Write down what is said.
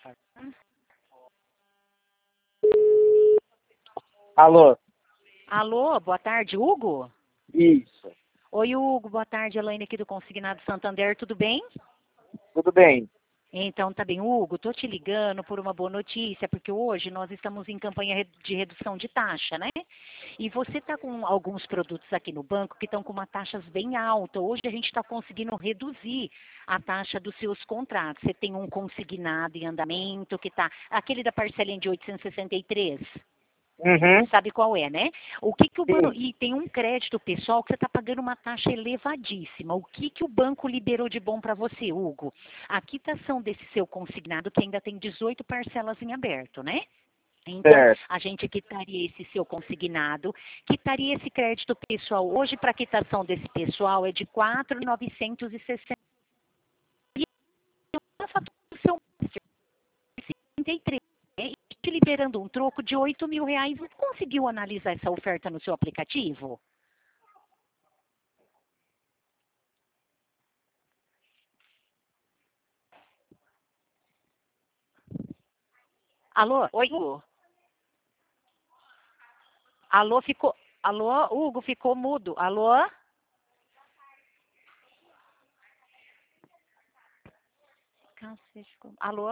Alô? Alô, boa tarde, Hugo? Isso. Oi, Hugo, boa tarde, Elaine aqui do Consignado Santander, tudo bem? Tudo bem? Então, tá bem, Hugo, tô te ligando por uma boa notícia, porque hoje nós estamos em campanha de redução de taxa, né? E você tá com alguns produtos aqui no banco que estão com uma taxas bem alta. Hoje a gente está conseguindo reduzir a taxa dos seus contratos. Você tem um consignado em andamento que tá, aquele da parcelinha de 863. Uhum. Sabe qual é, né? O que que o banco, Sim. e tem um crédito pessoal que você está pagando uma taxa elevadíssima. O que que o banco liberou de bom para você, Hugo? A quitação desse seu consignado que ainda tem 18 parcelas em aberto, né? Então, Certo. a gente quitaria esse seu consignado, quitaria esse crédito pessoal. Hoje, para quitação desse pessoal, é de 4.960. E a fatura do seu 63, né? E te liberando um troco de R$ 8.000. Você conseguiu analisar essa oferta no seu aplicativo? Alô? Oi, Hugo. Alô, ficou. Alô, Hugo, ficou mudo. Alô? Cacete, alô?